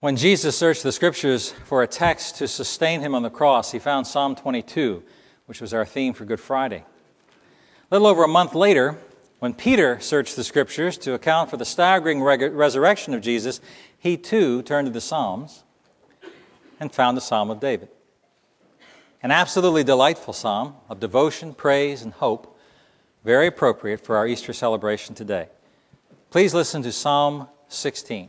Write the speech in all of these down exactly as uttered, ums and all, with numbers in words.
When Jesus searched the Scriptures for a text to sustain him on the cross, he found Psalm twenty-two, which was our theme for Good Friday. A little over a month later, when Peter searched the Scriptures to account for the staggering reg- resurrection of Jesus, he too turned to the Psalms and found the Psalm of David. An absolutely delightful psalm of devotion, praise, and hope, very appropriate for our Easter celebration today. Please listen to Psalm sixteen.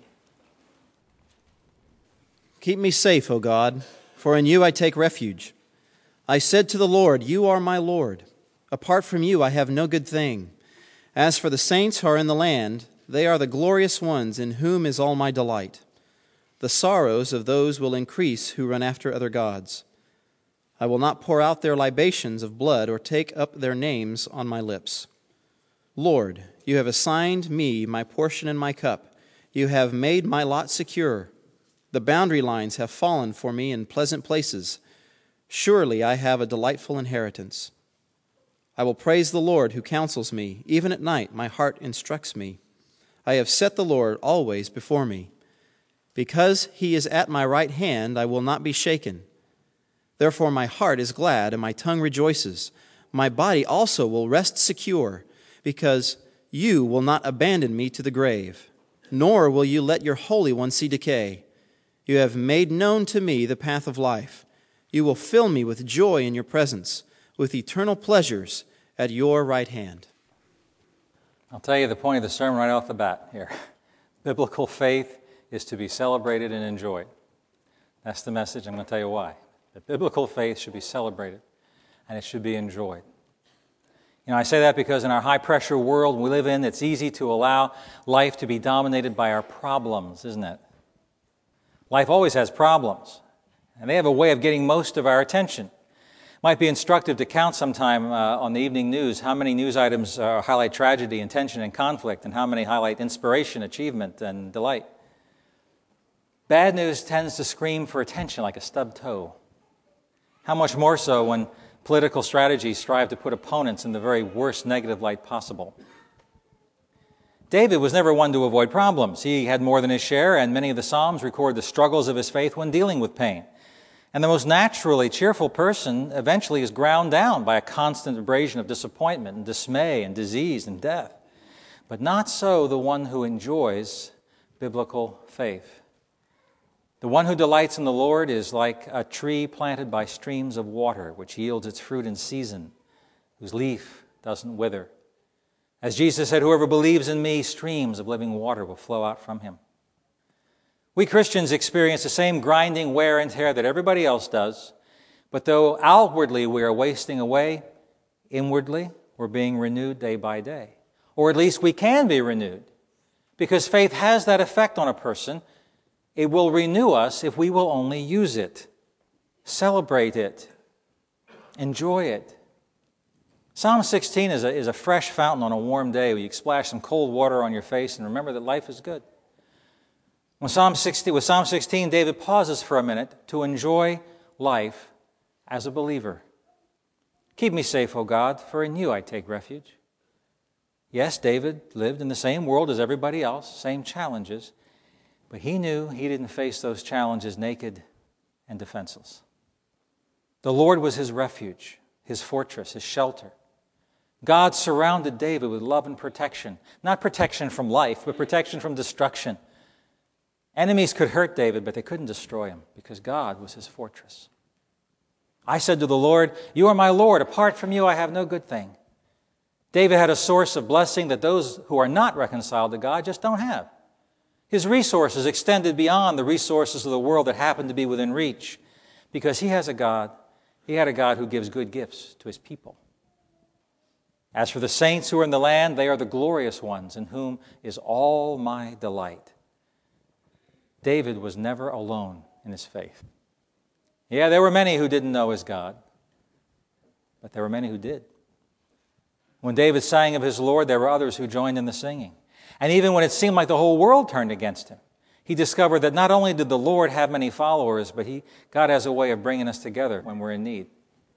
Keep me safe, O God, for in you I take refuge. I said to the Lord, you are my Lord. Apart from you I have no good thing. As for the saints who are in the land, they are the glorious ones in whom is all my delight. The sorrows of those will increase who run after other gods. I will not pour out their libations of blood or take up their names on my lips. Lord, you have assigned me my portion and my cup. You have made my lot secure. The boundary lines have fallen for me in pleasant places. Surely I have a delightful inheritance. I will praise the Lord who counsels me. Even at night my heart instructs me. I have set the Lord always before me. Because he is at my right hand, I will not be shaken. Therefore my heart is glad and my tongue rejoices. My body also will rest secure, because you will not abandon me to the grave, nor will you let your Holy One see decay. You have made known to me the path of life. You will fill me with joy in your presence, with eternal pleasures at your right hand. I'll tell you the point of the sermon right off the bat here. Biblical faith is to be celebrated and enjoyed. That's the message. I'm going to tell you why. The biblical faith should be celebrated and it should be enjoyed. You know, I say that because in our high-pressure world we live in, it's easy to allow life to be dominated by our problems, isn't it? Life always has problems, and they have a way of getting most of our attention. It might be instructive to count sometime uh, on the evening news how many news items uh, highlight tragedy and tension and conflict, and how many highlight inspiration, achievement, and delight. Bad news tends to scream for attention like a stubbed toe. How much more so when political strategies strive to put opponents in the very worst negative light possible. David was never one to avoid problems. He had more than his share, and many of the Psalms record the struggles of his faith when dealing with pain. And the most naturally cheerful person eventually is ground down by a constant abrasion of disappointment and dismay and disease and death. But not so the one who enjoys biblical faith. The one who delights in the Lord is like a tree planted by streams of water, which yields its fruit in season, whose leaf doesn't wither. As Jesus said, whoever believes in me, streams of living water will flow out from him. We Christians experience the same grinding wear and tear that everybody else does, but though outwardly we are wasting away, inwardly we're being renewed day by day. Or at least we can be renewed, because faith has that effect on a person. It will renew us if we will only use it, celebrate it, enjoy it. Psalm sixteen is a, is a fresh fountain on a warm day where you splash some cold water on your face and remember that life is good. When Psalm sixteen, with Psalm sixteen, David pauses for a minute to enjoy life as a believer. Keep me safe, O God, for in you I take refuge. Yes, David lived in the same world as everybody else, same challenges, but he knew he didn't face those challenges naked and defenseless. The Lord was his refuge, his fortress, his shelter. God surrounded David with love and protection. Not protection from life, but protection from destruction. Enemies could hurt David, but they couldn't destroy him because God was his fortress. I said to the Lord, you are my Lord. Apart from you, I have no good thing. David had a source of blessing that those who are not reconciled to God just don't have. His resources extended beyond the resources of the world that happened to be within reach because he has a God, he had a God who gives good gifts to his people. As for the saints who are in the land, they are the glorious ones in whom is all my delight. David was never alone in his faith. Yeah, there were many who didn't know his God, but there were many who did. When David sang of his Lord, there were others who joined in the singing. And even when it seemed like the whole world turned against him, he discovered that not only did the Lord have many followers, but he, God has a way of bringing us together when we're in need.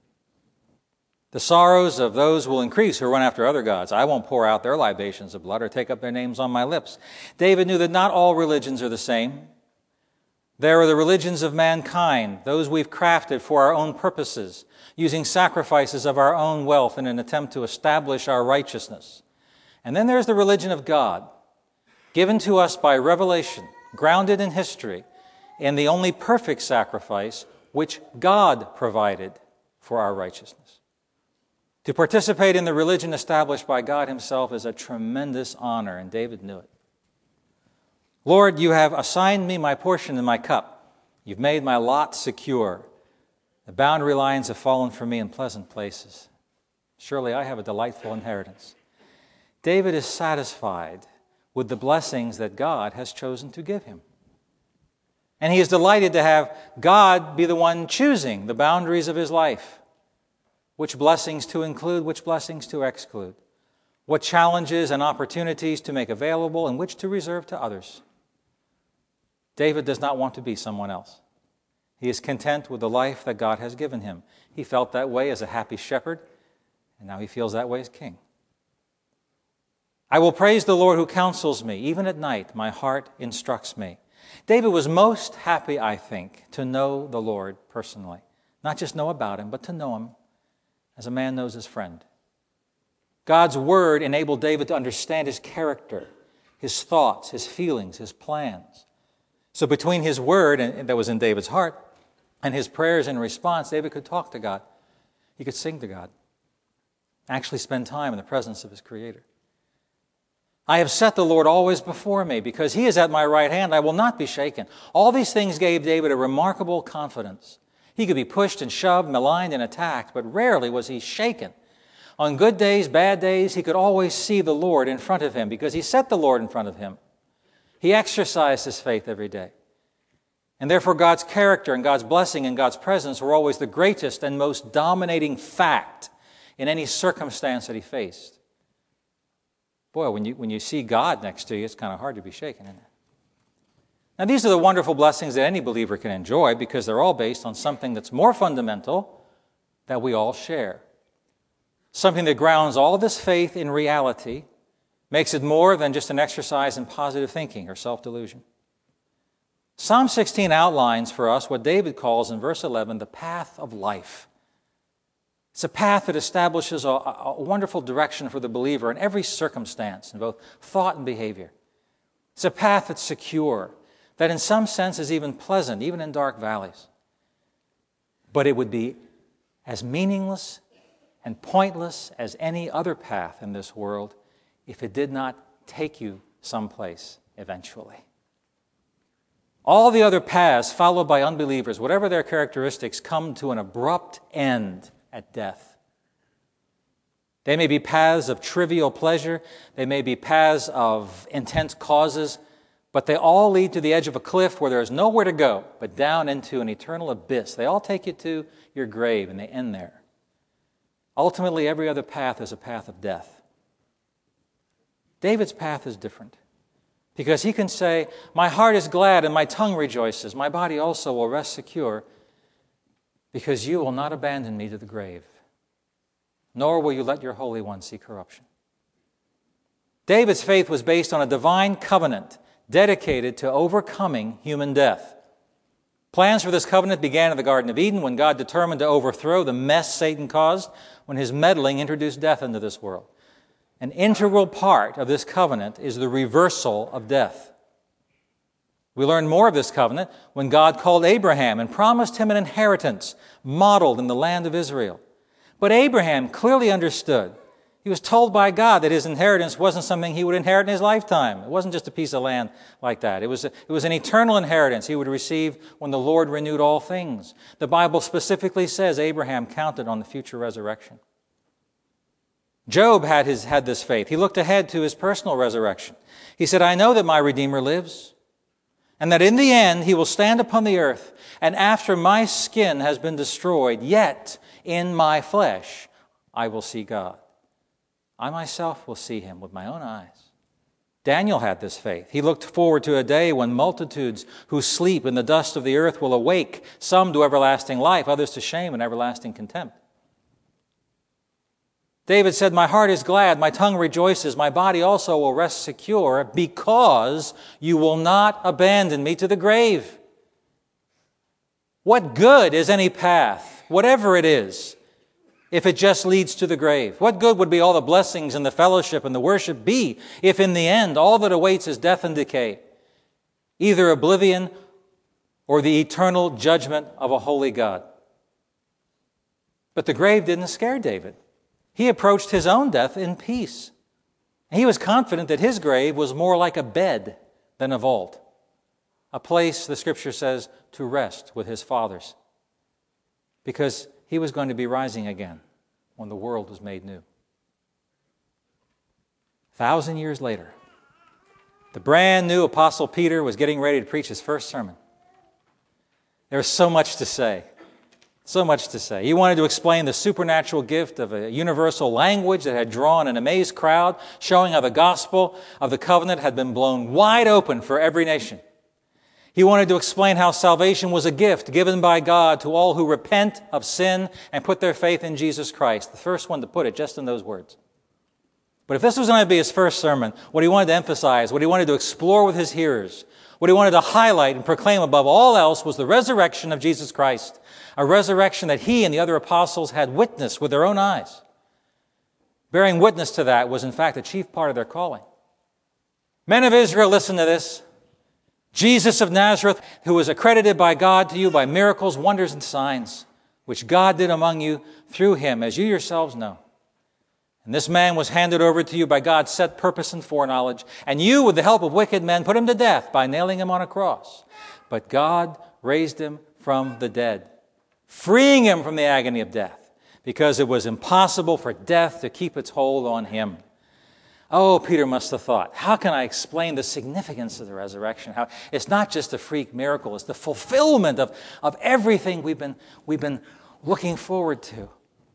The sorrows of those will increase who run after other gods. I won't pour out their libations of blood or take up their names on my lips. David knew that not all religions are the same. There are the religions of mankind, those we've crafted for our own purposes, using sacrifices of our own wealth in an attempt to establish our righteousness. And then there's the religion of God, given to us by revelation, grounded in history, in the only perfect sacrifice which God provided for our righteousness. To participate in the religion established by God himself is a tremendous honor, and David knew it. Lord, you have assigned me my portion in my cup. You've made my lot secure. The boundary lines have fallen for me in pleasant places. Surely I have a delightful inheritance. David is satisfied with the blessings that God has chosen to give him. And he is delighted to have God be the one choosing the boundaries of his life, which blessings to include, which blessings to exclude, what challenges and opportunities to make available and which to reserve to others. David does not want to be someone else. He is content with the life that God has given him. He felt that way as a happy shepherd, and now he feels that way as king. I will praise the Lord who counsels me. Even at night, my heart instructs me. David was most happy, I think, to know the Lord personally. Not just know about him, but to know him as a man knows his friend. God's word enabled David to understand his character, his thoughts, his feelings, his plans. So between his word and, that was in David's heart and his prayers in response, David could talk to God. He could sing to God. Actually spend time in the presence of his Creator. I have set the Lord always before me. Because he is at my right hand, I will not be shaken. All these things gave David a remarkable confidence. He could be pushed and shoved, maligned and attacked, but rarely was he shaken. On good days, bad days, he could always see the Lord in front of him because he set the Lord in front of him. He exercised his faith every day. And therefore God's character and God's blessing and God's presence were always the greatest and most dominating fact in any circumstance that he faced. Boy, when you, when you see God next to you, it's kind of hard to be shaken, isn't it? Now, these are the wonderful blessings that any believer can enjoy because they're all based on something that's more fundamental that we all share. Something that grounds all this faith in reality, makes it more than just an exercise in positive thinking or self-delusion. Psalm sixteen outlines for us what David calls in verse eleven the path of life. It's a path that establishes a, a wonderful direction for the believer in every circumstance, in both thought and behavior. It's a path that's secure, that in some sense is even pleasant, even in dark valleys. But it would be as meaningless and pointless as any other path in this world if it did not take you someplace eventually. All the other paths followed by unbelievers, whatever their characteristics, come to an abrupt end at death. They may be paths of trivial pleasure, they may be paths of intense causes, but they all lead to the edge of a cliff where there is nowhere to go but down into an eternal abyss. They all take you to your grave and they end there. Ultimately, every other path is a path of death. David's path is different because he can say, my heart is glad and my tongue rejoices. My body also will rest secure because you will not abandon me to the grave, nor will you let your Holy One see corruption. David's faith was based on a divine covenant dedicated to overcoming human death. Plans for this covenant began in the Garden of Eden when God determined to overthrow the mess Satan caused when his meddling introduced death into this world. An integral part of this covenant is the reversal of death. We learn more of this covenant when God called Abraham and promised him an inheritance modeled in the land of Israel. But Abraham clearly understood. He was told by God that his inheritance wasn't something he would inherit in his lifetime. It wasn't just a piece of land like that. It was, a, it was an eternal inheritance he would receive when the Lord renewed all things. The Bible specifically says Abraham counted on the future resurrection. Job had, his, had this faith. He looked ahead to his personal resurrection. He said, I know that my Redeemer lives, and that in the end he will stand upon the earth, and after my skin has been destroyed, yet in my flesh I will see God. I myself will see him with my own eyes. Daniel had this faith. He looked forward to a day when multitudes who sleep in the dust of the earth will awake, some to everlasting life, others to shame and everlasting contempt. David said, my heart is glad, my tongue rejoices, my body also will rest secure because you will not abandon me to the grave. What good is any path, whatever it is, if it just leads to the grave? What good would be all the blessings and the fellowship and the worship be if in the end all that awaits is death and decay, either oblivion or the eternal judgment of a holy God? But the grave didn't scare David. He approached his own death in peace. He was confident that his grave was more like a bed than a vault, a place, the Scripture says, to rest with his fathers, because he was going to be rising again when the world was made new. A thousand years later, the brand new Apostle Peter was getting ready to preach his first sermon. There was so much to say. So much to say. He wanted to explain the supernatural gift of a universal language that had drawn an amazed crowd, showing how the gospel of the covenant had been blown wide open for every nation. He wanted to explain how salvation was a gift given by God to all who repent of sin and put their faith in Jesus Christ. The first one to put it just in those words. But if this was going to be his first sermon, what he wanted to emphasize, what he wanted to explore with his hearers, what he wanted to highlight and proclaim above all else was the resurrection of Jesus Christ, a resurrection that he and the other apostles had witnessed with their own eyes. Bearing witness to that was in fact a chief part of their calling. Men of Israel, listen to this. Jesus of Nazareth, who was accredited by God to you by miracles, wonders, and signs, which God did among you through him, as you yourselves know. And this man was handed over to you by God's set purpose and foreknowledge, and you, with the help of wicked men, put him to death by nailing him on a cross. But God raised him from the dead, freeing him from the agony of death, because it was impossible for death to keep its hold on him. Oh, Peter must have thought, how can I explain the significance of the resurrection? How it's not just a freak miracle, it's the fulfillment of, of everything we've been, we've been looking forward to.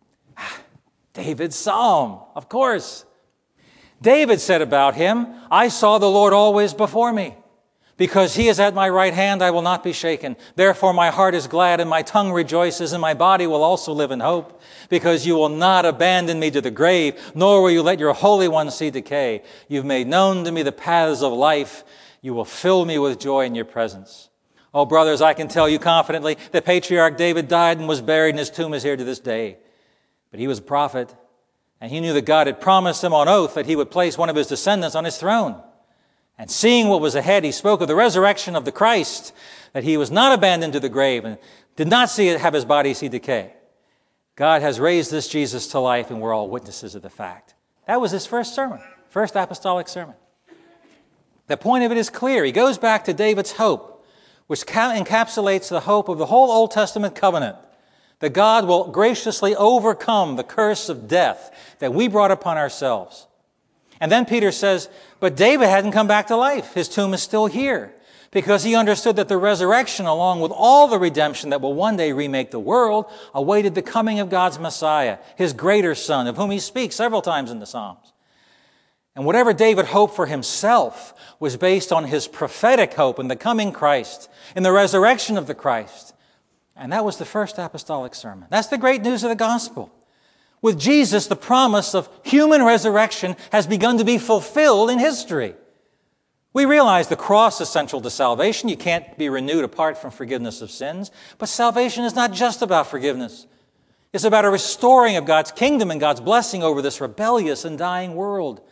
David's psalm, of course. David said about him, I saw the Lord always before me. Because he is at my right hand, I will not be shaken. Therefore my heart is glad and my tongue rejoices, and my body will also live in hope. Because you will not abandon me to the grave, nor will you let your Holy One see decay. You've made known to me the paths of life. You will fill me with joy in your presence. Oh, brothers, I can tell you confidently that Patriarch David died and was buried, and his tomb is here to this day. But he was a prophet, and he knew that God had promised him on oath that he would place one of his descendants on his throne. And seeing what was ahead, he spoke of the resurrection of the Christ, that he was not abandoned to the grave and did not see it, have his body see decay. God has raised this Jesus to life, and we're all witnesses of the fact. That was his first sermon, first apostolic sermon. The point of it is clear. He goes back to David's hope, which encapsulates the hope of the whole Old Testament covenant, that God will graciously overcome the curse of death that we brought upon ourselves. And then Peter says, but David hadn't come back to life. His tomb is still here, because he understood that the resurrection, along with all the redemption that will one day remake the world, awaited the coming of God's Messiah, his greater Son, of whom he speaks several times in the Psalms. And whatever David hoped for himself was based on his prophetic hope in the coming Christ, in the resurrection of the Christ. And that was the first apostolic sermon. That's the great news of the gospel. With Jesus, the promise of human resurrection has begun to be fulfilled in history. We realize the cross is central to salvation. You can't be renewed apart from forgiveness of sins. But salvation is not just about forgiveness. It's about a restoring of God's kingdom and God's blessing over this rebellious and dying world.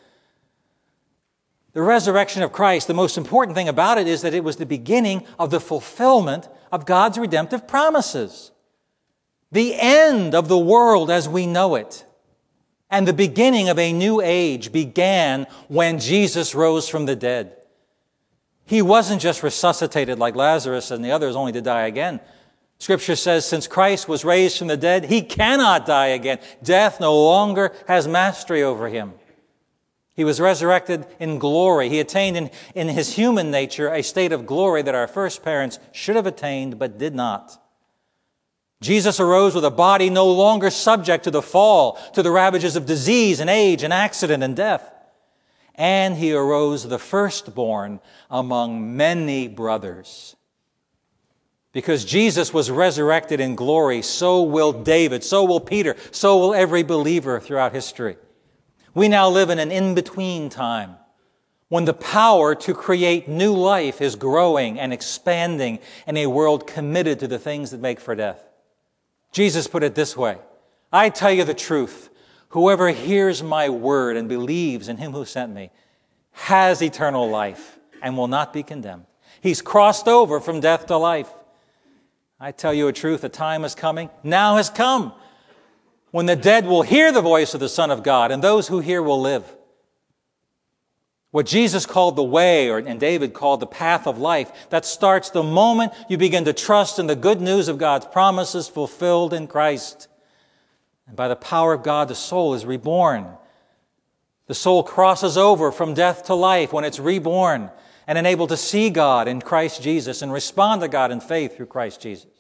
The resurrection of Christ, the most important thing about it is that it was the beginning of the fulfillment of God's redemptive promises. The end of the world as we know it and the beginning of a new age began when Jesus rose from the dead. He wasn't just resuscitated like Lazarus and the others, only to die again. Scripture says since Christ was raised from the dead, he cannot die again. Death no longer has mastery over him. He was resurrected in glory. He attained in, in his human nature a state of glory that our first parents should have attained but did not. Jesus arose with a body no longer subject to the fall, to the ravages of disease and age and accident and death. And he arose the firstborn among many brothers. Because Jesus was resurrected in glory, so will David, so will Peter, so will every believer throughout history. We now live in an in-between time when the power to create new life is growing and expanding in a world committed to the things that make for death. Jesus put it this way, I tell you the truth, whoever hears my word and believes in him who sent me has eternal life and will not be condemned. He's crossed over from death to life. I tell you a truth, a time is coming, now has come, when the dead will hear the voice of the Son of God, and those who hear will live. What Jesus called the way, or and David called the path of life, that starts the moment you begin to trust in the good news of God's promises fulfilled in Christ. And by the power of God, the soul is reborn. The soul crosses over from death to life when it's reborn and enabled to see God in Christ Jesus and respond to God in faith through Christ Jesus.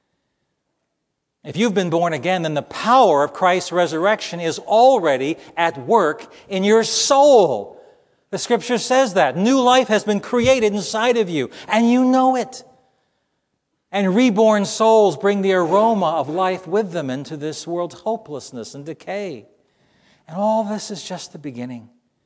If you've been born again, then the power of Christ's resurrection is already at work in your soul. The Scripture says that. New life has been created inside of you, and you know it. And reborn souls bring the aroma of life with them into this world's hopelessness and decay. And all this is just the beginning.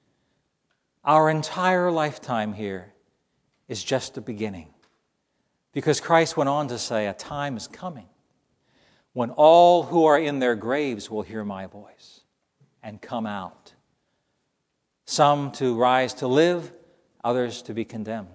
Our entire lifetime here is just the beginning. Because Christ went on to say, a time is coming when all who are in their graves will hear my voice and come out. Some to rise to live, others to be condemned.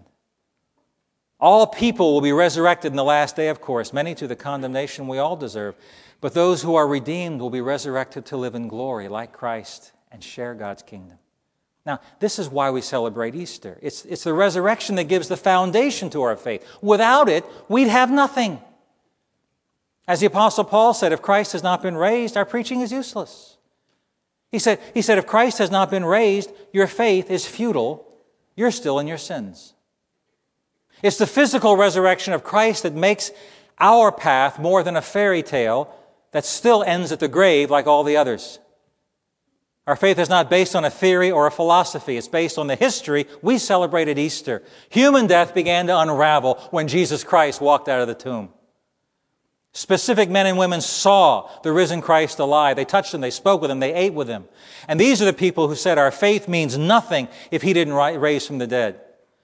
All people will be resurrected in the last day, of course, many to the condemnation we all deserve. But those who are redeemed will be resurrected to live in glory like Christ and share God's kingdom. Now, this is why we celebrate Easter. It's, it's the resurrection that gives the foundation to our faith. Without it, we'd have nothing. As the Apostle Paul said, if Christ has not been raised, our preaching is useless. He said, he said, if Christ has not been raised, your faith is futile. You're still in your sins. It's the physical resurrection of Christ that makes our path more than a fairy tale that still ends at the grave like all the others. Our faith is not based on a theory or a philosophy. It's based on the history we celebrated Easter. Human death began to unravel when Jesus Christ walked out of the tomb. Specific men and women saw the risen Christ alive. They touched him, they spoke with him, they ate with him. And these are the people who said our faith means nothing if he didn't raise from the dead.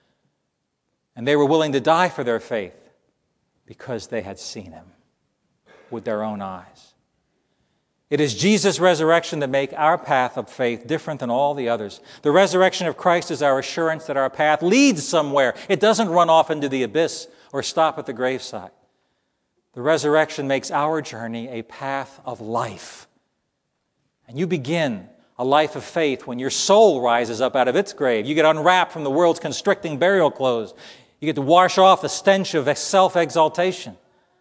And they were willing to die for their faith because they had seen him with their own eyes. It is Jesus' resurrection that makes our path of faith different than all the others. The resurrection of Christ is our assurance that our path leads somewhere. It doesn't run off into the abyss or stop at the graveside. The resurrection makes our journey a path of life. And you begin a life of faith when your soul rises up out of its grave. You get unwrapped from the world's constricting burial clothes. You get to wash off the stench of self-exaltation.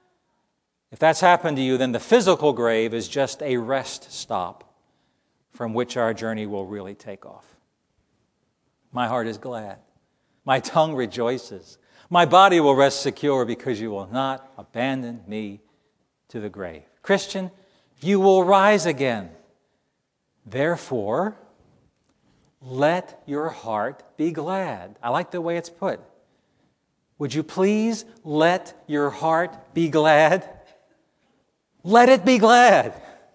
If that's happened to you, then the physical grave is just a rest stop from which our journey will really take off. My heart is glad. My tongue rejoices. My body will rest secure because you will not abandon me to the grave. Christian, you will rise again. Therefore, let your heart be glad. I like the way it's put. Would you please let your heart be glad? Let it be glad.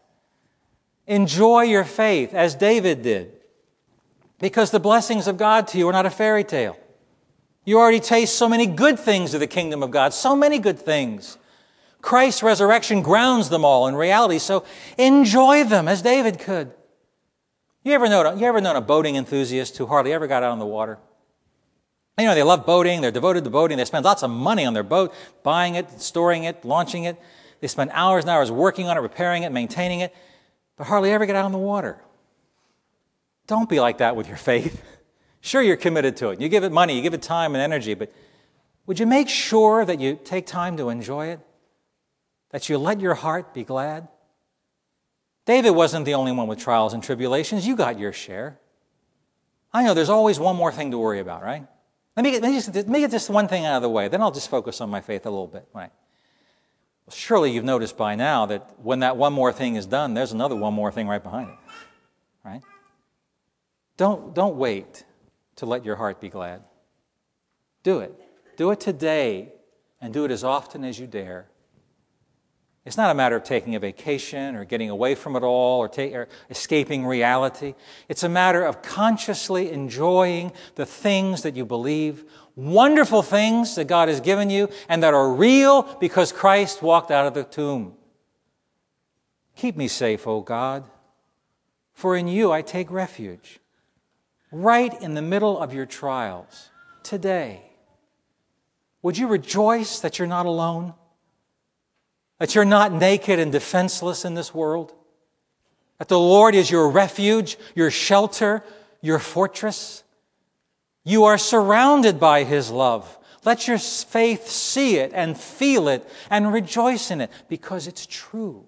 Enjoy your faith as David did, because the blessings of God to you are not a fairy tale. You already taste so many good things of the kingdom of God, so many good things. Christ's resurrection grounds them all in reality, so enjoy them as David could. You ever known, you ever known a boating enthusiast who hardly ever got out on the water? You know, they love boating, they're devoted to boating, they spend lots of money on their boat, buying it, storing it, launching it. They spend hours and hours working on it, repairing it, maintaining it, but hardly ever get out on the water. Don't be like that with your faith. Sure, you're committed to it. You give it money, you give it time and energy, but would you make sure that you take time to enjoy it? That you let your heart be glad? David wasn't the only one with trials and tribulations. You got your share. I know there's always one more thing to worry about, right? Let me get, let me just, let me get this one thing out of the way. Then I'll just focus on my faith a little bit, right? Well, surely you've noticed by now that when that one more thing is done, there's another one more thing right behind it, right? Don't, don't wait to let your heart be glad. Do it. Do it today, and do it as often as you dare. It's not a matter of taking a vacation or getting away from it all or, ta- or escaping reality. It's a matter of consciously enjoying the things that you believe, wonderful things that God has given you and that are real because Christ walked out of the tomb. Keep me safe, O God, for in you I take refuge. Right in the middle of your trials, today, would you rejoice that you're not alone? That you're not naked and defenseless in this world? That the Lord is your refuge, your shelter, your fortress? You are surrounded by His love. Let your faith see it and feel it and rejoice in it because it's true.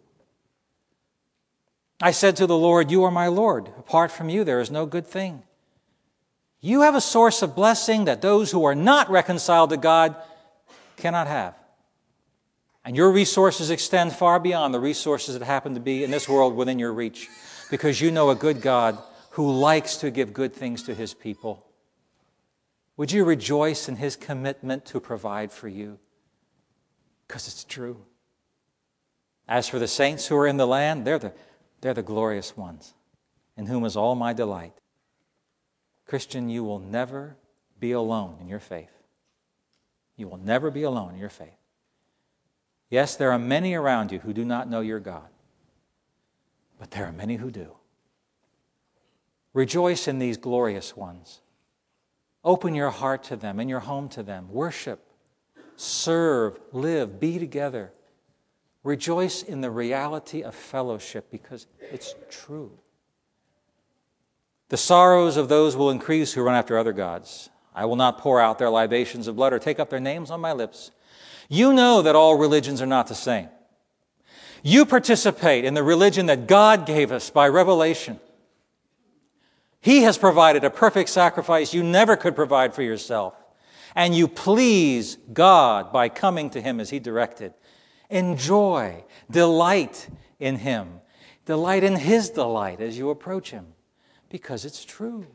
I said to the Lord, you are my Lord. Apart from you, there is no good thing. You have a source of blessing that those who are not reconciled to God cannot have. And your resources extend far beyond the resources that happen to be in this world within your reach, because you know a good God who likes to give good things to His people. Would you rejoice in His commitment to provide for you? Because it's true. As for the saints who are in the land, they're the, they're the glorious ones, in whom is all my delight. Christian, you will never be alone in your faith. You will never be alone in your faith. Yes, there are many around you who do not know your God, but there are many who do. Rejoice in these glorious ones. Open your heart to them and your home to them. Worship, serve, live, be together. Rejoice in the reality of fellowship because it's true. The sorrows of those will increase who run after other gods. I will not pour out their libations of blood or take up their names on my lips. You know that all religions are not the same. You participate in the religion that God gave us by revelation. He has provided a perfect sacrifice you never could provide for yourself. And you please God by coming to Him as He directed. Enjoy, delight in Him. Delight in His delight as you approach Him, because it's true.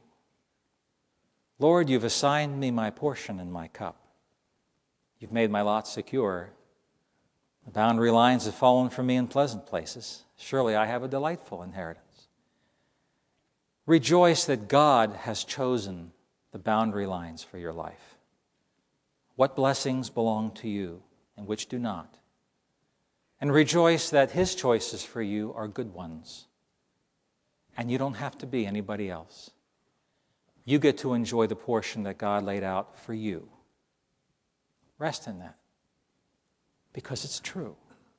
Lord, you've assigned me my portion and my cup. You've made my lot secure. The boundary lines have fallen for me in pleasant places. Surely I have a delightful inheritance. Rejoice that God has chosen the boundary lines for your life. What blessings belong to you and which do not. And rejoice that His choices for you are good ones. And you don't have to be anybody else. You get to enjoy the portion that God laid out for you. Rest in that, because it's true.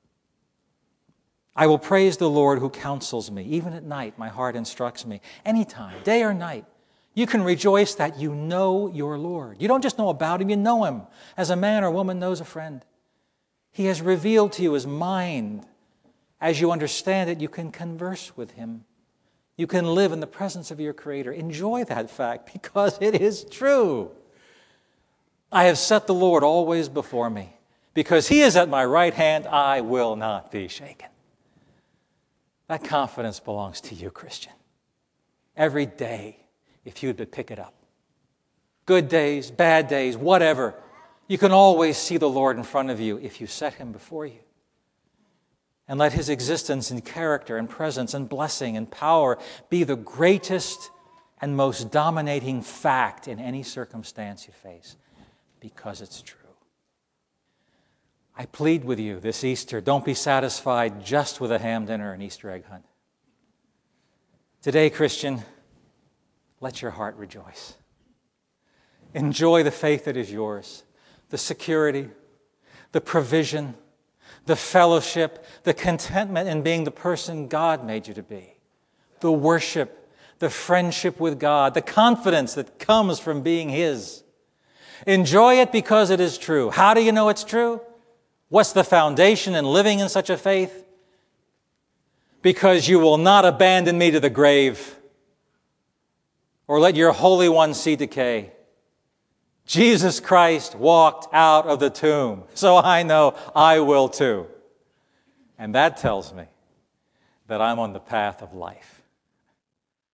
I will praise the Lord who counsels me. Even at night, my heart instructs me. Anytime, day or night, you can rejoice that you know your Lord. You don't just know about Him, you know Him as a man or woman knows a friend. He has revealed to you His mind. As you understand it, you can converse with Him. You can live in the presence of your Creator. Enjoy that fact because it is true. I have set the Lord always before me. Because He is at my right hand, I will not be shaken. That confidence belongs to you, Christian. Every day, if you would pick it up. Good days, bad days, whatever. You can always see the Lord in front of you if you set Him before you. And let His existence and character and presence and blessing and power be the greatest and most dominating fact in any circumstance you face. Because it's true. I plead with you this Easter, don't be satisfied just with a ham dinner and Easter egg hunt. Today, Christian, let your heart rejoice. Enjoy the faith that is yours, the security, the provision, the fellowship, the contentment in being the person God made you to be, the worship, the friendship with God, the confidence that comes from being His. Enjoy it because it is true. How do you know it's true? What's the foundation in living in such a faith? Because you will not abandon me to the grave or let your Holy One see decay. Jesus Christ walked out of the tomb, so I know I will too. And that tells me that I'm on the path of life.